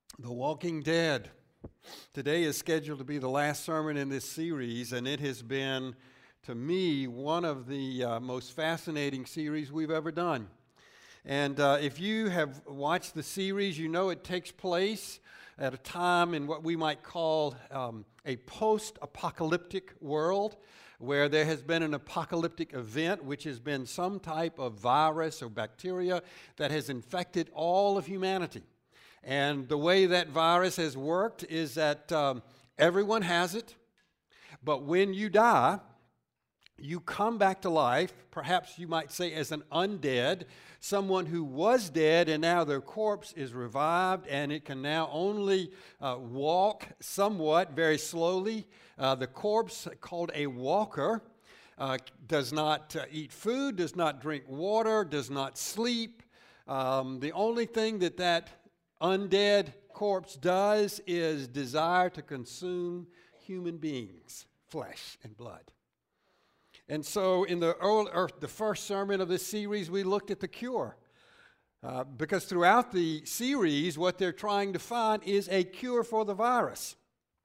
The Walking Dead. Today is scheduled to be the last sermon in this series, and it has been, to me, one of the most fascinating series we've ever done. And if you have watched the series, you know it takes place at a time in what we might call a post-apocalyptic world, where there has been an apocalyptic event, which has been some type of virus or bacteria that has infected all of humanity. And the way that virus has worked is that everyone has it, but when you die, you come back to life, perhaps you might say as an undead, someone who was dead and now their corpse is revived and it can now only walk somewhat, very slowly. The corpse, called a walker, does not eat food, does not drink water, does not sleep. The only thing that undead corpse does is desire to consume human beings, flesh and blood. And so in the first sermon of this series, we looked at the cure. Because throughout the series, what they're trying to find is a cure for the virus.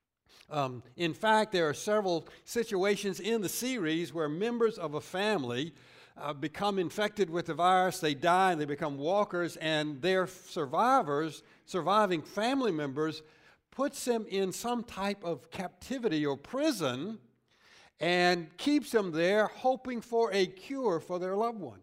In fact, there are several situations in the series where members of a family become infected with the virus, they die, and they become walkers, and their surviving family members, puts them in some type of captivity or prison and keeps them there hoping for a cure for their loved one.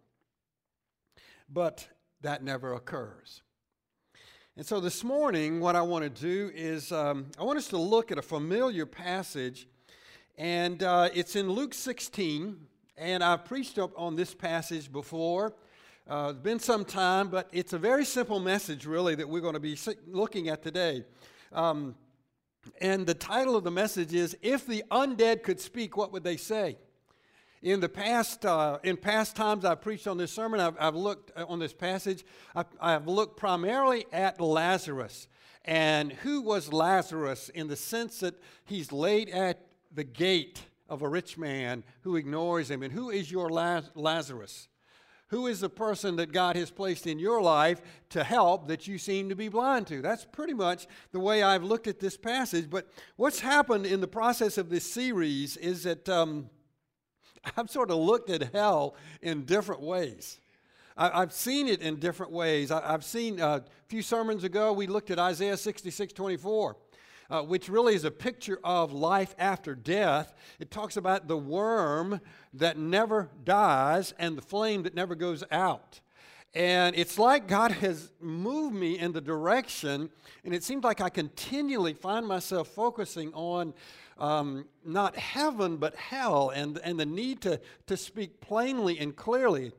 But that never occurs. And so this morning, what I want to do is I want us to look at a familiar passage, and it's in Luke 16. And I've preached on this passage before. It's been some time, but it's a very simple message, really, that we're going to be looking at today. And the title of the message is, If the Undead Could Speak, What Would They Say? In past times I've preached on this sermon, I've looked on this passage. I've looked primarily at Lazarus. And who was Lazarus in the sense that he's laid at the gate of a rich man who ignores him? And who is your Lazarus? Who is the person that God has placed in your life to help that you seem to be blind to? That's pretty much the way I've looked at this passage. But what's happened in the process of this series is that I've sort of looked at hell in different ways. I've seen it in different ways. I've seen a few sermons ago, we looked at Isaiah 66:24. Which really is a picture of life after death. It talks about the worm that never dies and the flame that never goes out. And it's like God has moved me in the direction, and it seems like I continually find myself focusing on not heaven but hell, and the need to speak plainly and clearly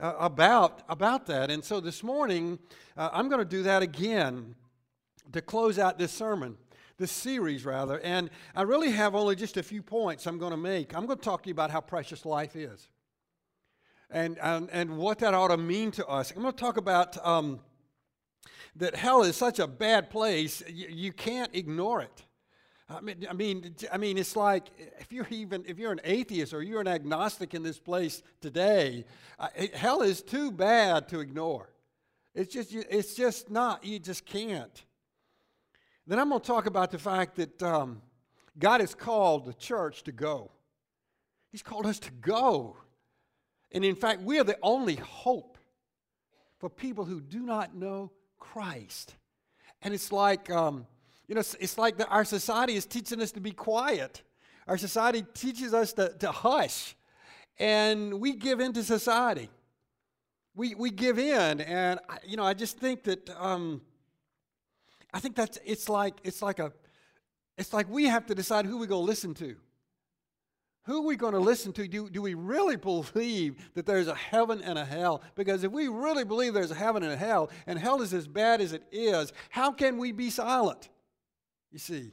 about that. And so this morning, I'm going to do that again to close out this sermon. This series, rather, and I really have only just a few points I'm going to make. I'm going to talk to you about how precious life is and what that ought to mean to us. I'm going to talk about that hell is such a bad place, you can't ignore it. I mean, it's like if you're an atheist or you're an agnostic in this place today, hell is too bad to ignore. It's just not, you just can't. Then I'm going to talk about the fact that God has called the church to go. He's called us to go. And in fact, we are the only hope for people who do not know Christ. And it's like, it's like our society is teaching us to be quiet. Our society teaches us to hush. And we give in to society. We give in. And, I just think that... I think it's like we have to decide who we're going to listen to. Who are we going to listen to? Do we really believe that there's a heaven and a hell? Because if we really believe there's a heaven and hell is as bad as it is, how can we be silent? You see.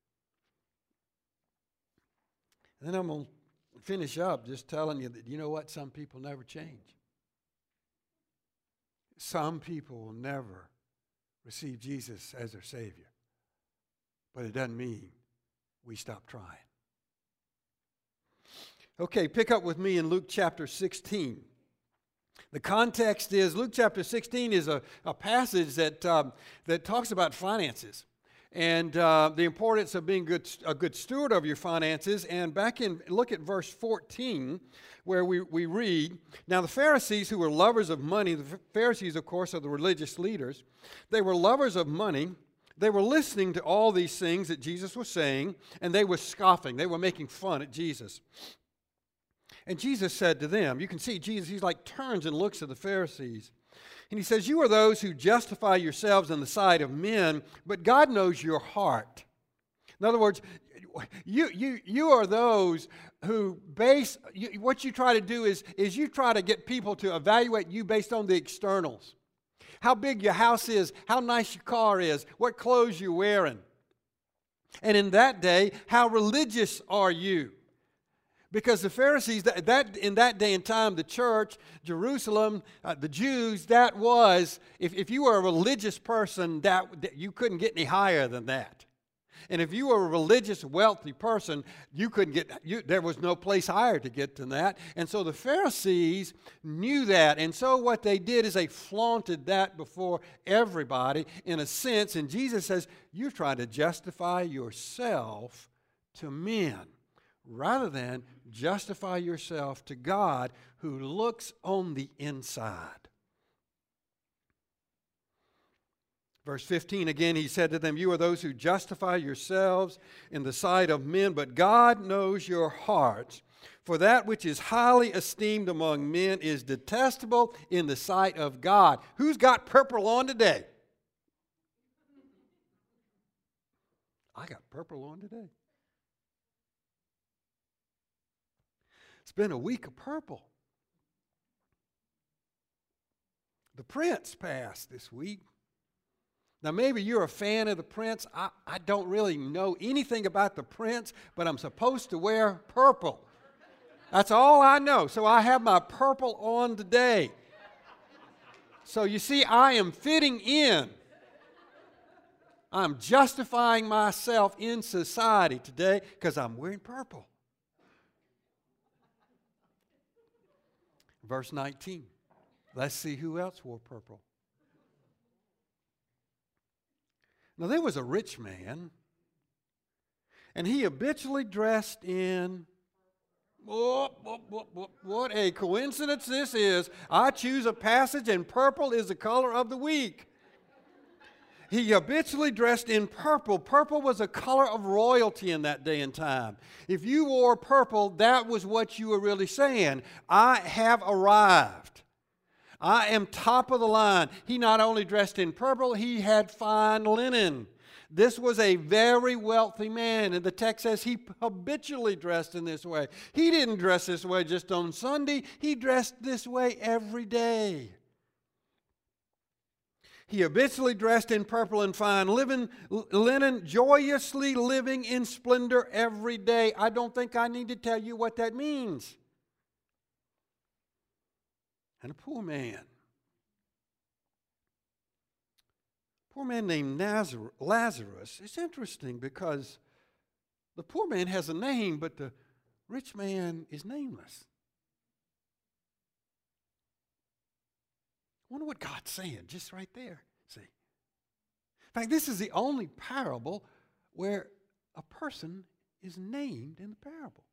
And then I'm going to finish up just telling you that, you know what? Some people never change. Some people will never receive Jesus as their Savior. But it doesn't mean we stop trying. Okay, pick up with me in Luke chapter 16. The context is Luke chapter 16 is a passage that talks about finances and the importance of being a good steward of your finances. And look at verse 14 where we read, "Now the Pharisees, who were lovers of money," the Pharisees, of course, are the religious leaders, "they were lovers of money. They were listening to all these things that Jesus was saying, and they were scoffing." They were making fun at Jesus. And Jesus said to them, you can see Jesus, he's like turns and looks at the Pharisees. And he says, "You are those who justify yourselves in the sight of men, but God knows your heart." In other words, you are those who what you try to do is you try to get people to evaluate you based on the externals. How big your house is, how nice your car is, what clothes you're wearing. And in that day, how religious are you? Because the Pharisees, in that day and time, the church, Jerusalem, the Jews, that was, if you were a religious person, that you couldn't get any higher than that. And if you were a religious, wealthy person, there was no place higher to get than that. And so the Pharisees knew that. And so what they did is they flaunted that before everybody in a sense. And Jesus says, you're trying to justify yourself to men, rather than justify yourself to God, who looks on the inside. Verse 15 again, he said to them, "You are those who justify yourselves in the sight of men, but God knows your hearts. For that which is highly esteemed among men is detestable in the sight of God." Who's got purple on today? I got purple on today. It's been a week of purple. The Prince passed this week. Now, maybe you're a fan of the Prince. I don't really know anything about the Prince, but I'm supposed to wear purple. That's all I know. So I have my purple on today. So you see, I am fitting in. I'm justifying myself in society today because I'm wearing purple. Verse 19. Let's see who else wore purple. Now, there was a rich man, and he habitually dressed in, what a coincidence this is. I choose a passage, and purple is the color of the week. He habitually dressed in purple. Purple was a color of royalty in that day and time. If you wore purple, that was what you were really saying. I have arrived. I am top of the line. He not only dressed in purple, he had fine linen. This was a very wealthy man, and the text says he habitually dressed in this way. He didn't dress this way just on Sunday. He dressed this way every day. He habitually dressed in purple and fine linen, joyously living in splendor every day. I don't think I need to tell you what that means. And a poor man named Lazarus. It's interesting because the poor man has a name, but the rich man is nameless. I wonder what God's saying just right there. See? In fact, this is the only parable where a person is named in the parable.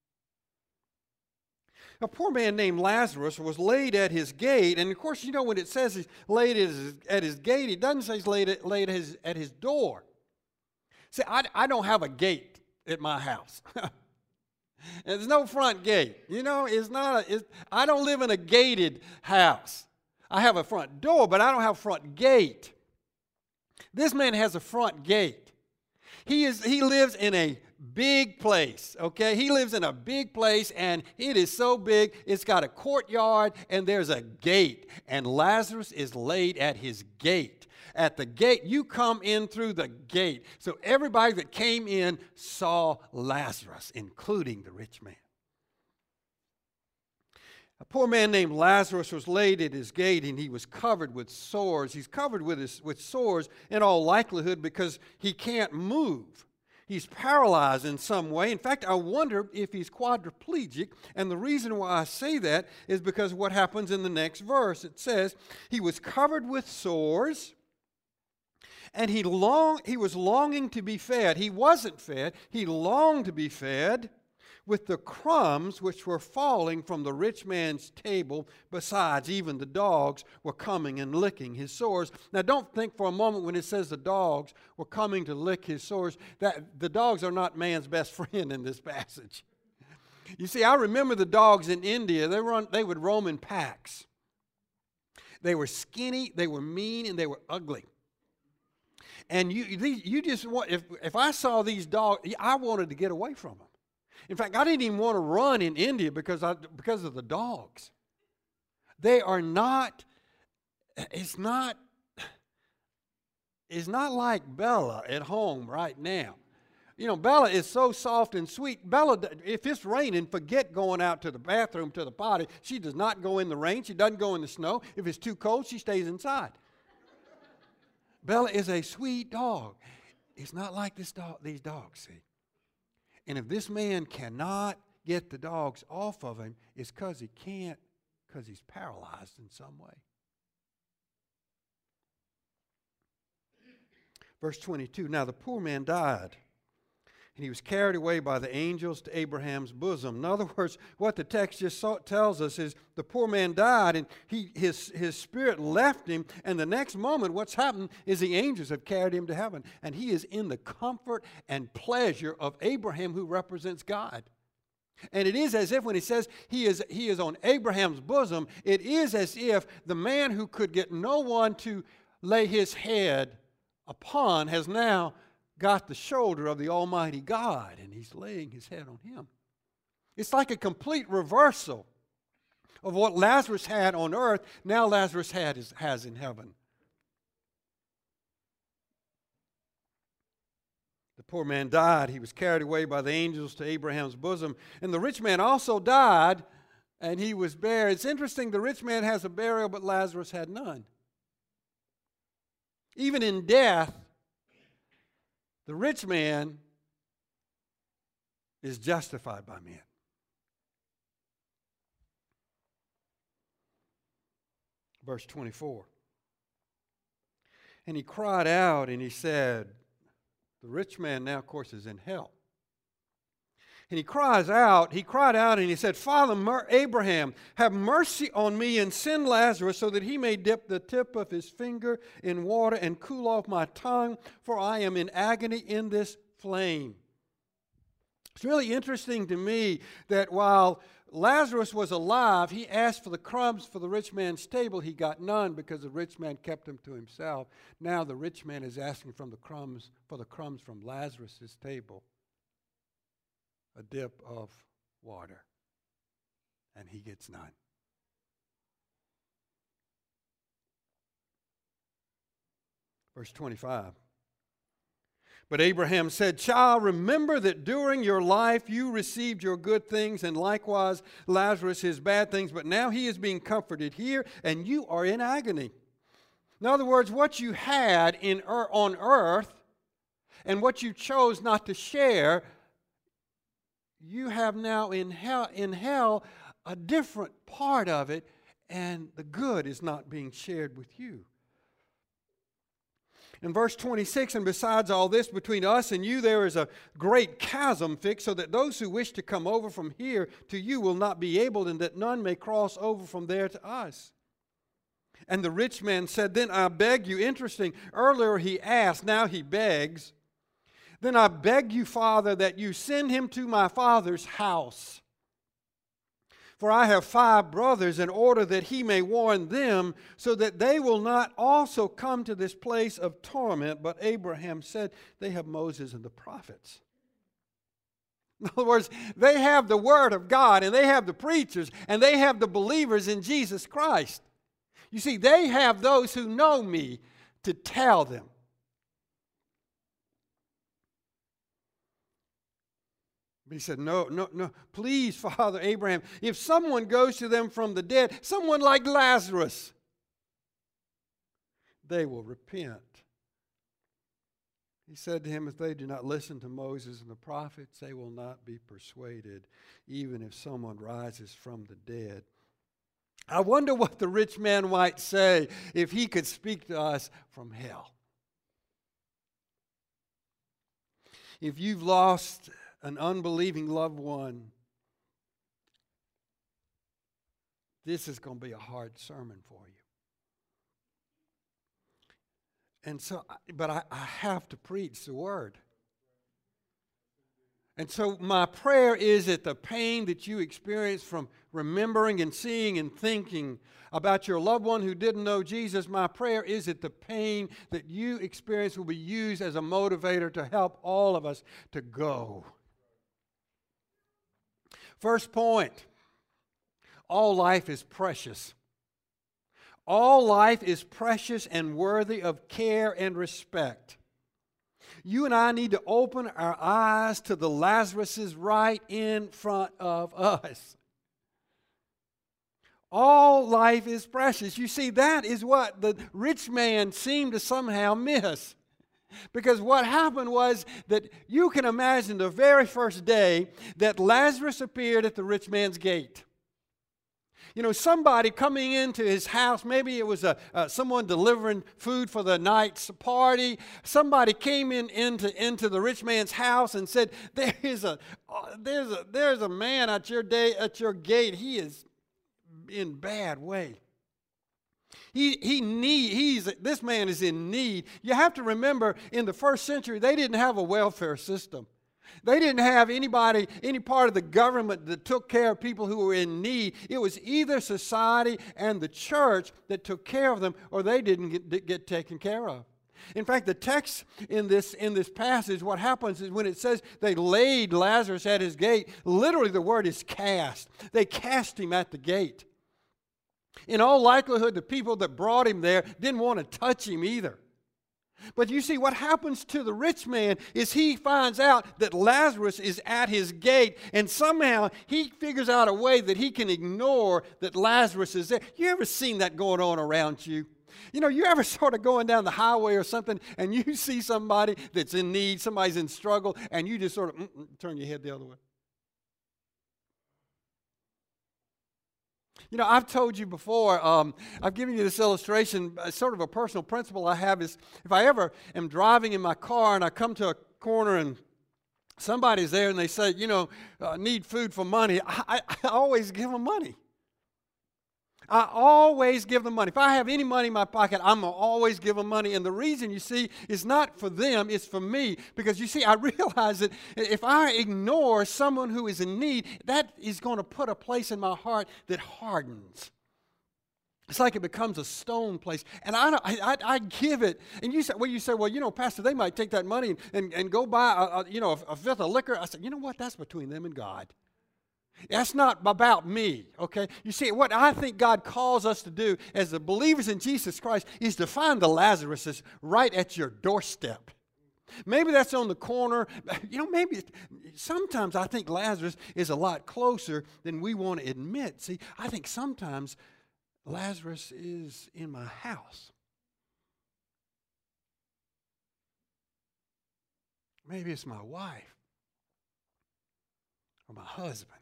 A poor man named Lazarus was laid at his gate, and of course, you know when it says he's laid at his gate, it doesn't say he's laid at his door. See, I don't have a gate at my house. There's no front gate. You know, I don't live in a gated house. I have a front door, but I don't have a front gate. This man has a front gate. He lives in a big place, okay? He lives in a big place, and it is so big, it's got a courtyard, and there's a gate. And Lazarus is laid at his gate. At the gate, you come in through the gate. So everybody that came in saw Lazarus, including the rich man. A poor man named Lazarus was laid at his gate, and he was covered with sores. He's covered with sores in all likelihood because he can't move. He's paralyzed in some way. In fact, I wonder if he's quadriplegic. And the reason why I say that is because of what happens in the next verse. It says, he was covered with sores, and he was longing to be fed. He wasn't fed. He longed to be fed with the crumbs which were falling from the rich man's table. Besides, even the dogs were coming and licking his sores. Now, don't think for a moment when it says the dogs were coming to lick his sores, that the dogs are not man's best friend in this passage. You see, I remember the dogs in India. They would roam in packs. They were skinny, they were mean, and they were ugly. And you just want, if I saw these dogs, I wanted to get away from them. In fact, I didn't even want to run in India because of the dogs. They are not, it's not like Bella at home right now. You know, Bella is so soft and sweet. Bella, if it's raining, forget going out to the bathroom, to the potty. She does not go in the rain. She doesn't go in the snow. If it's too cold, she stays inside. Bella is a sweet dog. It's not like these dogs, see. And if this man cannot get the dogs off of him, it's because he can't, because he's paralyzed in some way. Verse 22, now the poor man died, and he was carried away by the angels to Abraham's bosom. In other words, what the text just tells us is the poor man died, and his spirit left him, and the next moment what's happened is the angels have carried him to heaven, and he is in the comfort and pleasure of Abraham, who represents God. And it is as if when he says he is on Abraham's bosom, it is as if the man who could get no one to lay his head upon has now got the shoulder of the Almighty God, and he's laying his head on him. It's like a complete reversal of what Lazarus had on earth, now Lazarus has in heaven. The poor man died. He was carried away by the angels to Abraham's bosom. And the rich man also died, and he was buried. It's interesting, the rich man has a burial, but Lazarus had none. Even in death, the rich man is justified by men. Verse 24. And he cried out and he said, the rich man now, of course, is in hell. And he cried out and he said, Father Abraham, have mercy on me and send Lazarus so that he may dip the tip of his finger in water and cool off my tongue, for I am in agony in this flame. It's really interesting to me that while Lazarus was alive, he asked for the crumbs for the rich man's table. He got none because the rich man kept them to himself. Now the rich man is asking for the crumbs from Lazarus' table. A dip of water, and he gets none. Verse 25. But Abraham said, Child, remember that during your life you received your good things, and likewise Lazarus his bad things, but now he is being comforted here, and you are in agony. In other words, what you had on earth and what you chose not to share, you have now in hell a different part of it, and the good is not being shared with you. In verse 26, and besides all this, between us and you there is a great chasm fixed, so that those who wish to come over from here to you will not be able, and that none may cross over from there to us. And the rich man said, Then I beg you, interesting, earlier he asked, now he begs, Then I beg you, Father, that you send him to my father's house. For I have 5 brothers, in order that he may warn them, so that they will not also come to this place of torment. But Abraham said, They have Moses and the prophets. In other words, they have the Word of God, and they have the preachers, and they have the believers in Jesus Christ. You see, they have those who know me to tell them. But he said, no, please, Father Abraham, if someone goes to them from the dead, someone like Lazarus, they will repent. He said to him, if they do not listen to Moses and the prophets, they will not be persuaded, even if someone rises from the dead. I wonder what the rich man might say if he could speak to us from hell. If you've lost an unbelieving loved one, this is going to be a hard sermon for you. And so, but I have to preach the word. And so my prayer is that the pain that you experience from remembering and seeing and thinking about your loved one who didn't know Jesus, my prayer is that the pain that you experience will be used as a motivator to help all of us to go. First point, all life is precious. All life is precious and worthy of care and respect. You and I need to open our eyes to the Lazaruses right in front of us. All life is precious. You see, that is what the rich man seemed to somehow miss. Because what happened was that you can imagine the very first day that Lazarus appeared at the rich man's gate. You know, somebody coming into his house, maybe it was someone delivering food for the night's party. Somebody came into the rich man's house and said, there's a man at your gate. He is in bad way. This man is in need. You have to remember, in the first century, they didn't have a welfare system. They didn't have any part of the government that took care of people who were in need. It was either society and the church that took care of them, or they didn't get taken care of. In fact, the text in this passage, what happens is when it says they laid Lazarus at his gate, literally the word is cast. They cast him at the gate. In all likelihood, the people that brought him there didn't want to touch him either. But you see, what happens to the rich man is he finds out that Lazarus is at his gate, and somehow he figures out a way that he can ignore that Lazarus is there. You ever seen that going on around you? You know, you ever sort of going down the highway or something, and you see somebody that's in need, somebody's in struggle, and you just sort of turn your head the other way? You know, I've told you before, I've given you this illustration, sort of a personal principle I have is if I ever am driving in my car and I come to a corner and somebody's there and they say, you know, need food for money, I always give them money. I always give them money. If I have any money in my pocket, I'm going to always give them money. And the reason, you see, is not for them, it's for me. Because, you see, I realize that if I ignore someone who is in need, that is going to put a place in my heart that hardens. It's like it becomes a stone place. And I give it. And you say, well, you know, Pastor, they might take that money and go buy, a fifth of liquor. I said, you know what? That's between them and God. That's not about me, okay? You see, what I think God calls us to do as the believers in Jesus Christ is to find the Lazaruses right at your doorstep. Maybe that's on the corner. You know, maybe sometimes I think Lazarus is a lot closer than we want to admit. See, I think sometimes Lazarus is in my house. Maybe it's my wife or my husband.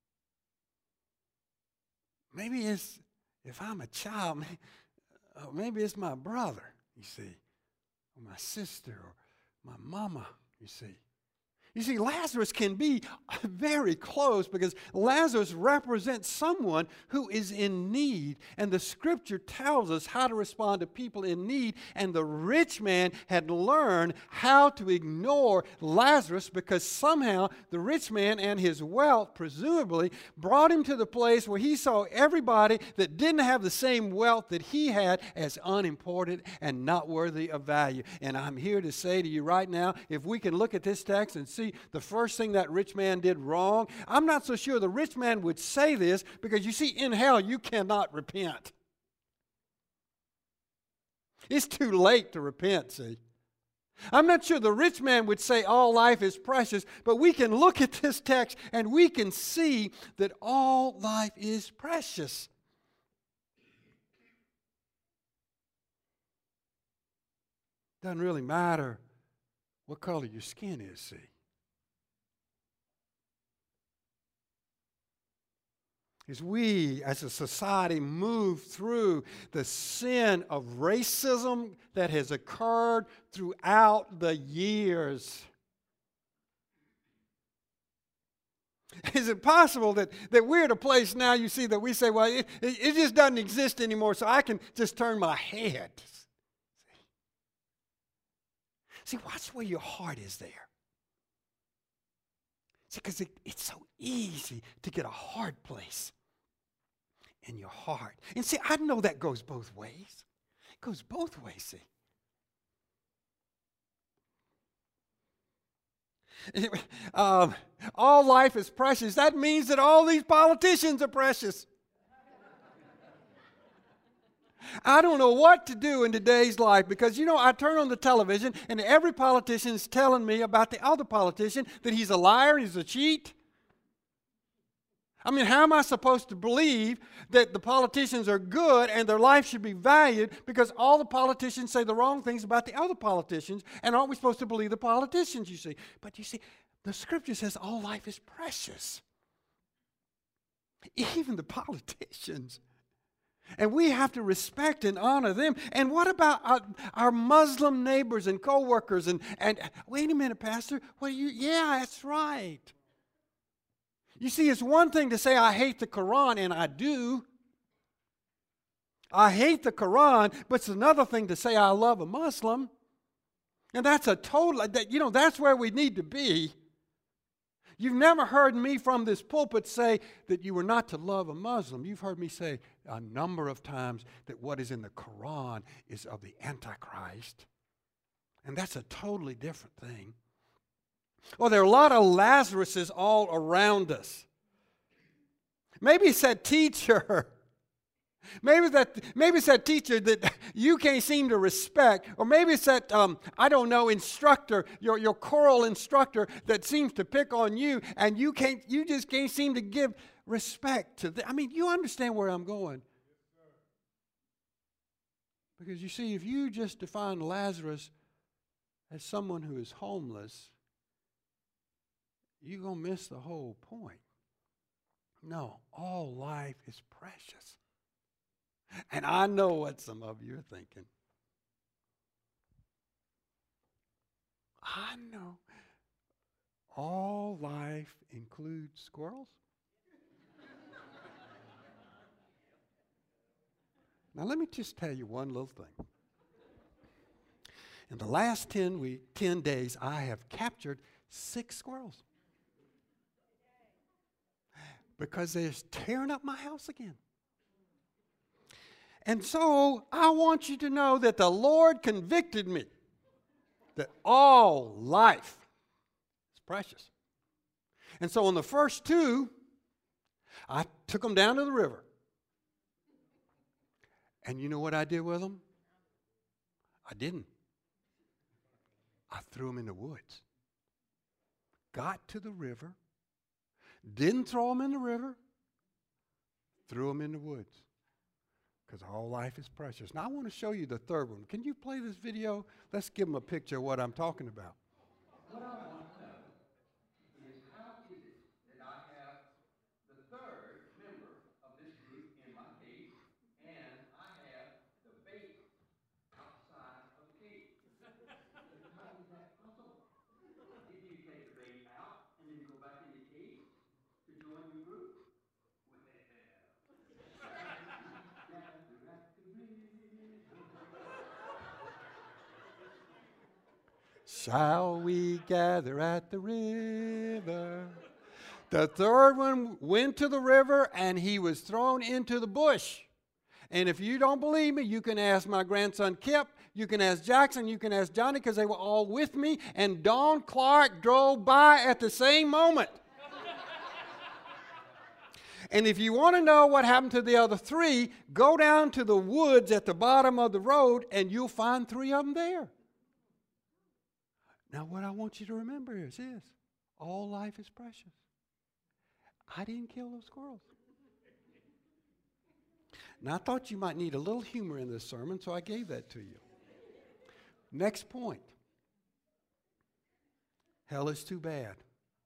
Maybe it's, if I'm a child, maybe it's my brother, you see, or my sister, or my mama, you see. You see, Lazarus can be very close because Lazarus represents someone who is in need. And the Scripture tells us how to respond to people in need. And the rich man had learned how to ignore Lazarus because somehow the rich man and his wealth, presumably, brought him to the place where he saw everybody that didn't have the same wealth that he had as unimportant and not worthy of value. And I'm here to say to you right now, if we can look at this text and see the first thing that rich man did wrong, I'm not so sure the rich man would say this because you see, in hell you cannot repent. It's too late to repent, see. I'm not sure the rich man would say all life is precious, but we can look at this text and we can see that all life is precious. Doesn't really matter what color your skin is, see. As we, as a society, move through the sin of racism that has occurred throughout the years. Is it possible that we're at a place now, you see, that we say, well, it just doesn't exist anymore, so I can just turn my head? See, watch where your heart is there. See, because it's so easy to get a hard place in your heart. And see, I know that goes both ways. It goes both ways, see. All life is precious. That means that all these politicians are precious. I don't know what to do in today's life because, you know, I turn on the television and every politician is telling me about the other politician, that he's a liar, he's a cheat. I mean, how am I supposed to believe that the politicians are good and their life should be valued because all the politicians say the wrong things about the other politicians, and aren't we supposed to believe the politicians, you see? But you see, the scripture says all life is precious. Even the politicians. And we have to respect and honor them. And what about our Muslim neighbors and co-workers? And wait a minute, Pastor. Yeah, that's right. You see, it's one thing to say I hate the Quran, and I do. I hate the Quran, but it's another thing to say I love a Muslim. And that's that's where we need to be. You've never heard me from this pulpit say that you were not to love a Muslim. You've heard me say a number of times that what is in the Quran is of the Antichrist. And that's a totally different thing. Well, there are a lot of Lazaruses all around us. Maybe it's that teacher. Maybe it's that teacher that you can't seem to respect. Or maybe it's that, instructor, your choral instructor that seems to pick on you and you just can't seem to give respect to them. I mean, you understand where I'm going. Because you see, if you just define Lazarus as someone who is homeless, you're going to miss the whole point. No, all life is precious. And I know what some of you are thinking. I know. All life includes squirrels? Now, let me just tell you one little thing. In the last 10 days, I have captured 6 squirrels. Because they're tearing up my house again. And so I want you to know that the Lord convicted me that all life is precious. And so on the first 2, I took them down to the river. And you know what I did with them? I didn't. I threw them in the woods. Got to the river. Didn't throw them in the river. Threw them in the woods. Because all life is precious. Now I want to show you the third one. Can you play this video? Let's give them a picture of what I'm talking about. What I want to know is how is it that I have the third member of this group in my cage, and I have the bait outside of the cage? How is that possible? Did you take the bait out and then go back in the cage to join the group? Shall we gather at the river? The third one went to the river and he was thrown into the bush. And if you don't believe me, you can ask my grandson Kip, you can ask Jackson, you can ask Johnny, because they were all with me, and Don Clark drove by at the same moment. And if you want to know what happened to the other 3, go down to the woods at the bottom of the road and you'll find 3 of them there. Now what I want you to remember is this: all life is precious. I didn't kill those squirrels. Now I thought you might need a little humor in this sermon, so I gave that to you. Next point. Hell is too bad.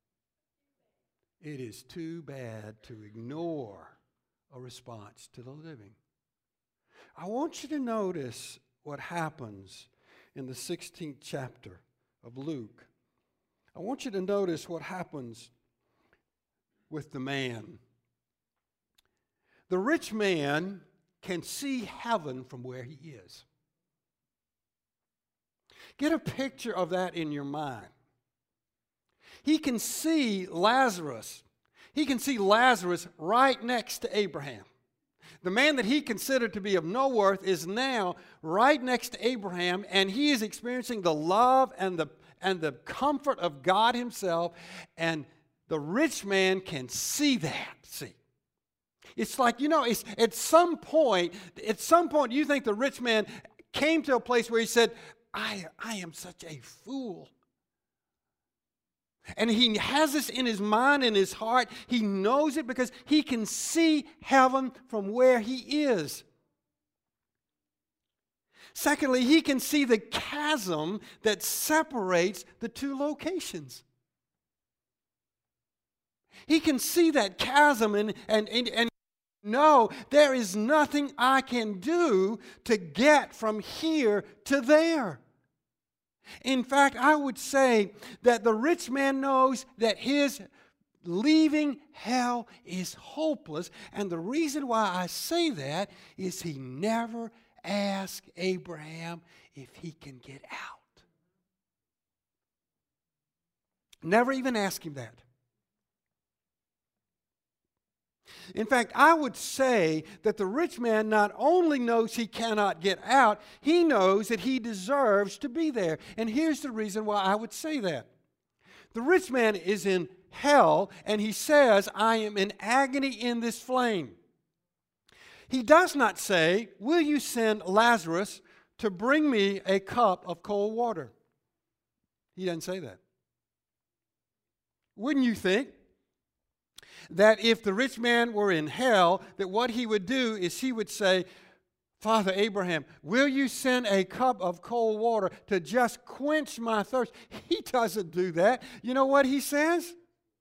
It is too bad to ignore a response to the living. I want you to notice what happens in the 16th chapter of Luke. I want you to notice what happens with the man. The rich man can see heaven from where he is. Get a picture of that in your mind. He can see Lazarus. He can see Lazarus right next to Abraham. The man that he considered to be of no worth is now right next to Abraham, and he is experiencing the love and the comfort of God himself, and the rich man can see that. See? It's like, it's at some point, you think the rich man came to a place where he said, I am such a fool. And he has this in his mind and his heart. He knows it because he can see heaven from where he is. Secondly, he can see the chasm that separates the two locations. He can see that chasm and know there is nothing I can do to get from here to there. In fact, I would say that the rich man knows that his leaving hell is hopeless. And the reason why I say that is he never asked Abraham if he can get out. Never even asked him that. In fact, I would say that the rich man not only knows he cannot get out, he knows that he deserves to be there. And here's the reason why I would say that. The rich man is in hell, and he says, I am in agony in this flame. He does not say, will you send Lazarus to bring me a cup of cold water? He doesn't say that. Wouldn't you think that if the rich man were in hell, that what he would do is he would say, Father Abraham, will you send a cup of cold water to just quench my thirst? He doesn't do that. You know what he says?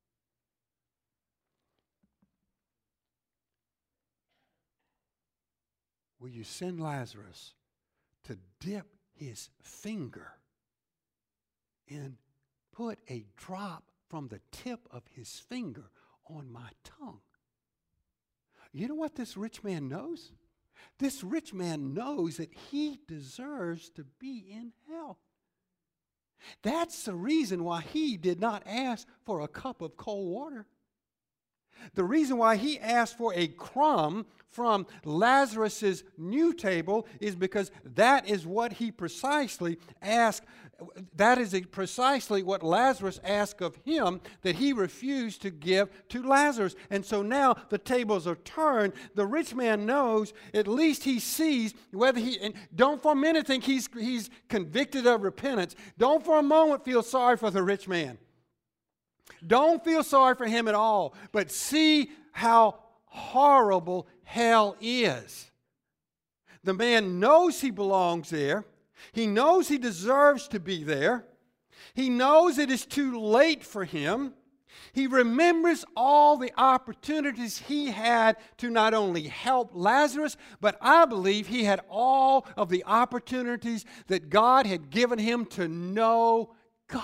Will you send Lazarus to dip his finger and put a drop from the tip of his finger on my tongue? You know what this rich man knows? This rich man knows that he deserves to be in hell. That's the reason why he did not ask for a cup of cold water. The reason why he asked for a crumb from Lazarus's new table is because that is what he precisely asked. That is precisely what Lazarus asked of him that he refused to give to Lazarus. And so now the tables are turned. The rich man knows, at least he sees whether and don't for a minute think he's convicted of repentance. Don't for a moment feel sorry for the rich man. Don't feel sorry for him at all, but see how horrible hell is. The man knows he belongs there. He knows he deserves to be there. He knows it is too late for him. He remembers all the opportunities he had to not only help Lazarus, but I believe he had all of the opportunities that God had given him to know God.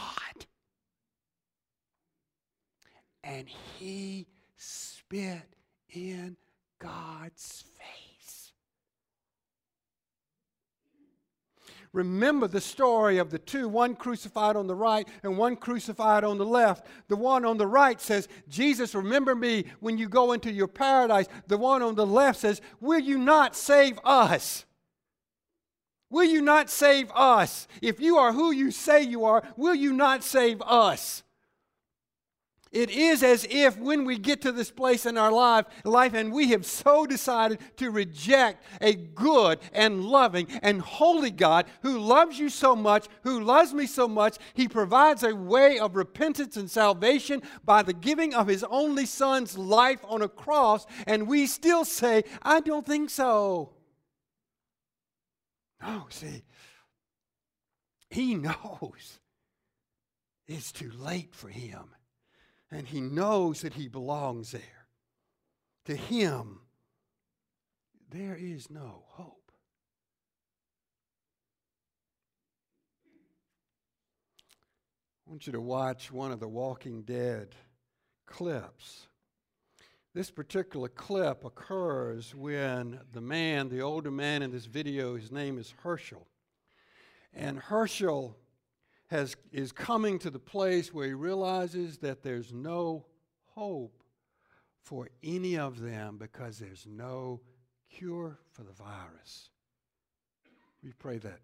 And he spit in God's face. Remember the story of the two, one crucified on the right and one crucified on the left. The one on the right says, Jesus, remember me when you go into your paradise. The one on the left says, will you not save us? Will you not save us? If you are who you say you are, will you not save us? It is as if when we get to this place in our life and we have so decided to reject a good and loving and holy God who loves you so much, who loves me so much, He provides a way of repentance and salvation by the giving of His only Son's life on a cross, and we still say, I don't think so. No, see, He knows is too late for him. And he knows that he belongs there. To him, there is no hope. I want you to watch one of the Walking Dead clips. This particular clip occurs when the older man in this video, his name is Herschel. And Herschel is coming to the place where he realizes that there's no hope for any of them because there's no cure for the virus. We pray that.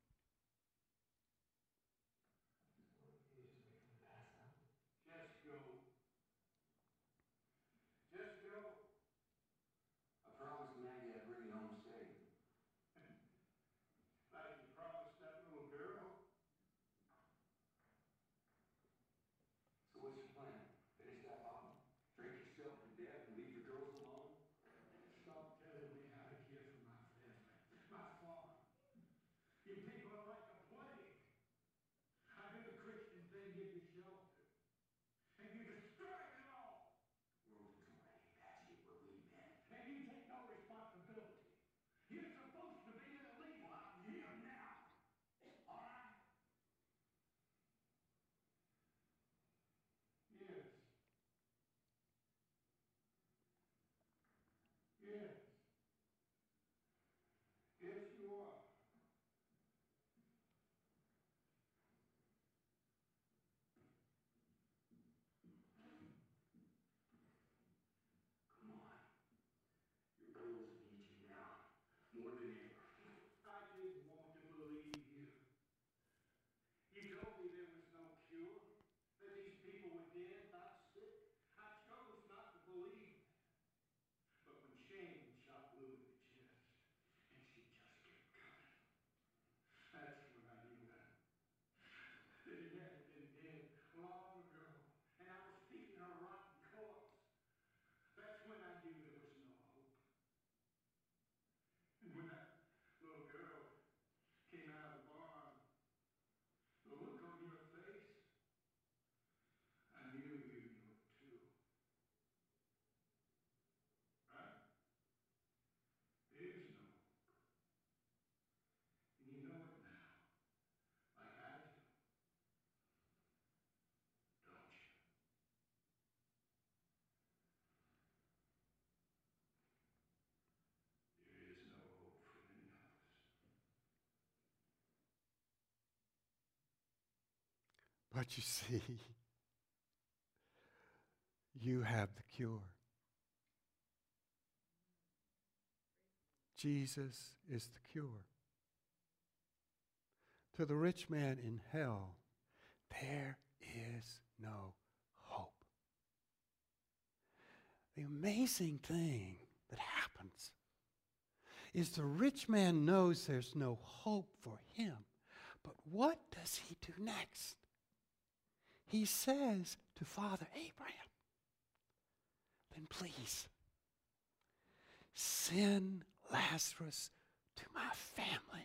But you see, you have the cure. Jesus is the cure. To the rich man in hell, there is no hope. The amazing thing that happens is the rich man knows there's no hope for him. But what does he do next? He says to Father Abraham, then please send Lazarus to my family.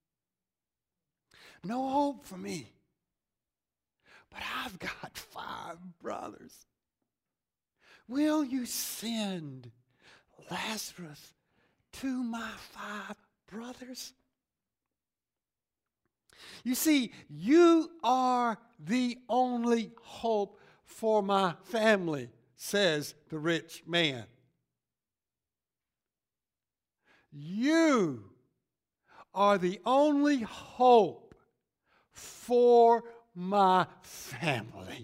No hope for me, but I've got 5 brothers. Will you send Lazarus to my 5 brothers? You see, you are the only hope for my family, says the rich man. You are the only hope for my family.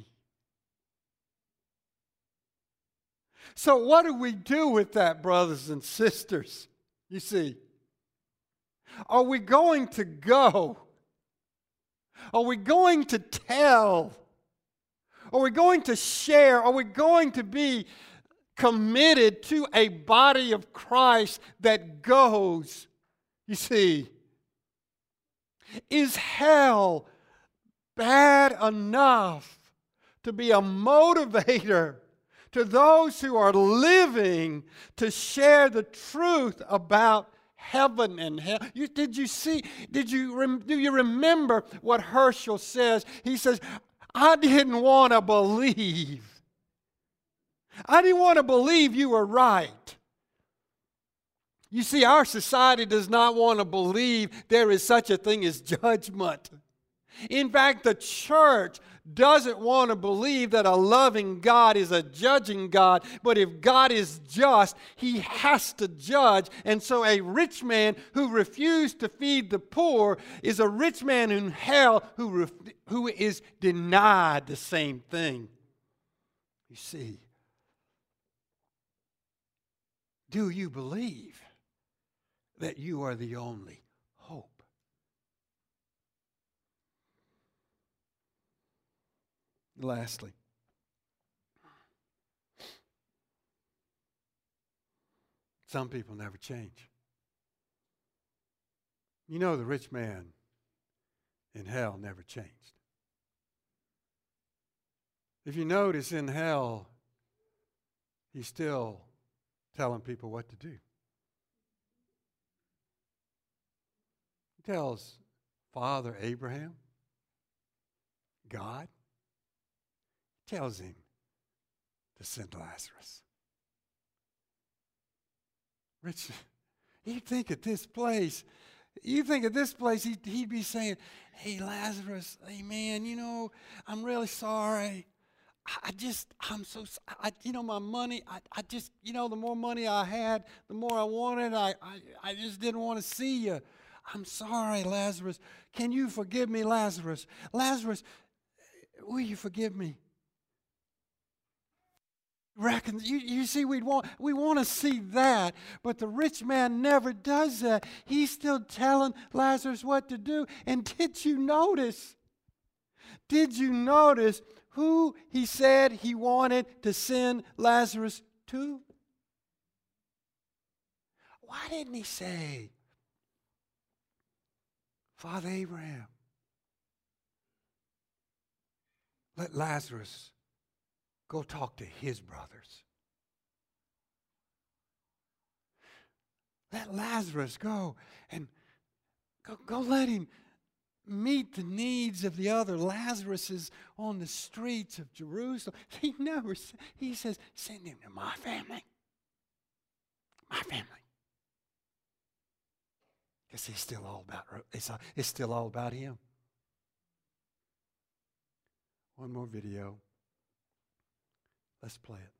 So what do we do with that, brothers and sisters? You see, are we going to go? Are we going to tell? Are we going to share? Are we going to be committed to a body of Christ that goes? You see, is hell bad enough to be a motivator to those who are living to share the truth about heaven and hell? Do you remember what Herschel says? He says, I didn't want to believe. I didn't want to believe you were right. You see, our society does not want to believe there is such a thing as judgment. In fact, the church doesn't want to believe that a loving God is a judging God. But if God is just, He has to judge. And so a rich man who refused to feed the poor is a rich man in hell who is denied the same thing. You see, do you believe that you are the only hope? Lastly, some people never change. You know, the rich man in hell never changed. If you notice, in hell, he's still telling people what to do. He tells Father Abraham, God, tells him to send Lazarus. Rich, you think at this place, he'd be saying, hey, Lazarus, hey, man, you know, I'm really sorry. My money, the more money I had, the more I wanted, I just didn't want to see you. I'm sorry, Lazarus. Can you forgive me, Lazarus? Lazarus, will you forgive me? You see, we want to see that, but the rich man never does that. He's still telling Lazarus what to do. And did you notice who he said he wanted to send Lazarus to? Why didn't he say, Father Abraham, let Lazarus go talk to his brothers. Let Lazarus go and go let him meet the needs of the other Lazaruses on the streets of Jerusalem. He says, send him to my family. My family. Because it's still all about him. One more video. Let's play it.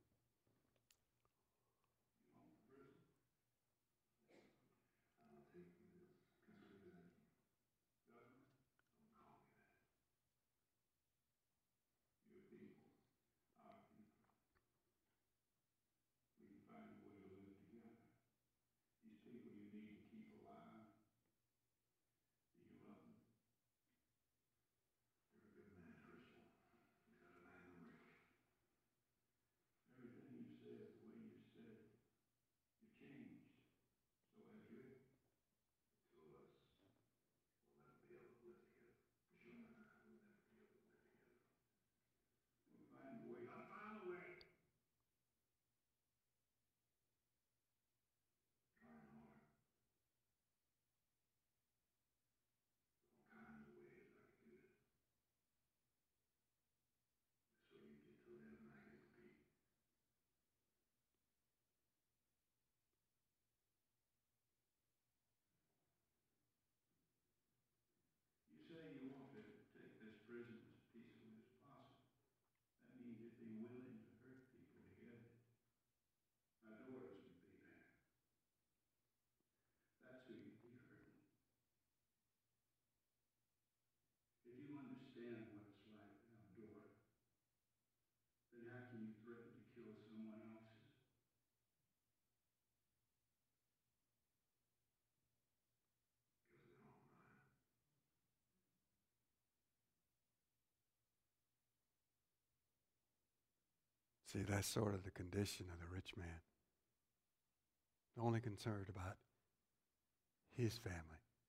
See, that's sort of the condition of the rich man. Only concerned about his family.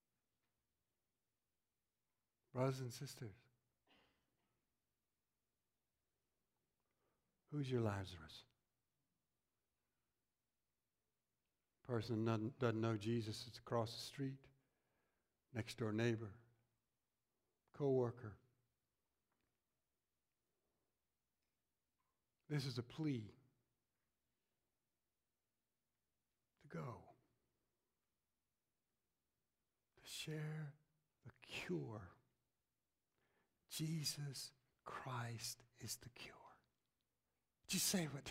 Brothers and sisters, who's your Lazarus? Person doesn't know Jesus is across the street, next door neighbor, co-worker. This is a plea to go, to share the cure. Jesus Christ is the cure. Did you say what?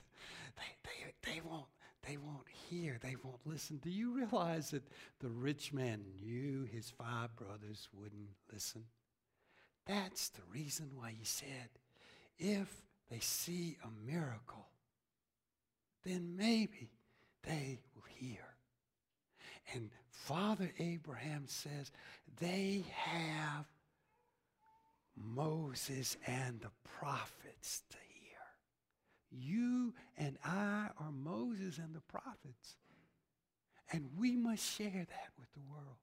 They won't hear. They won't listen. Do you realize that the rich man knew his 5 brothers wouldn't listen? That's the reason why he said, if they see a miracle, then maybe they will hear. And Father Abraham says, they have Moses and the prophets to hear. You and I are Moses and the prophets. And we must share that with the world.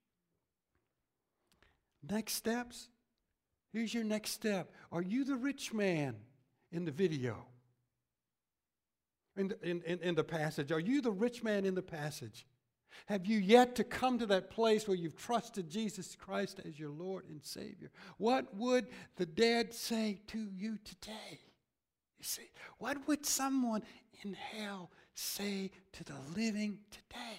Next steps. Here's your next step. Are you the rich man in the video? In the passage? Are you the rich man in the passage? Have you yet to come to that place where you've trusted Jesus Christ as your Lord and Savior? What would the dead say to you today? You see, what would someone in hell say to the living today?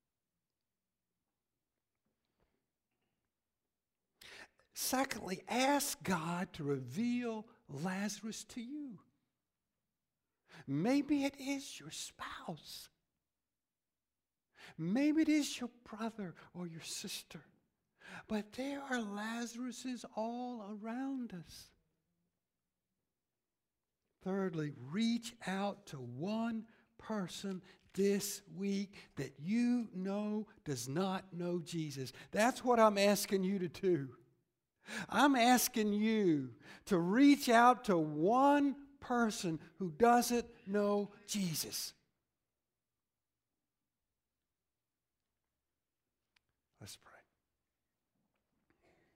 Secondly, ask God to reveal Lazarus to you. Maybe it is your spouse. Maybe it is your brother or your sister. But there are Lazaruses all around us. Thirdly, reach out to one person this week that you know does not know Jesus. That's what I'm asking you to do. I'm asking you to reach out to one person who doesn't know Jesus.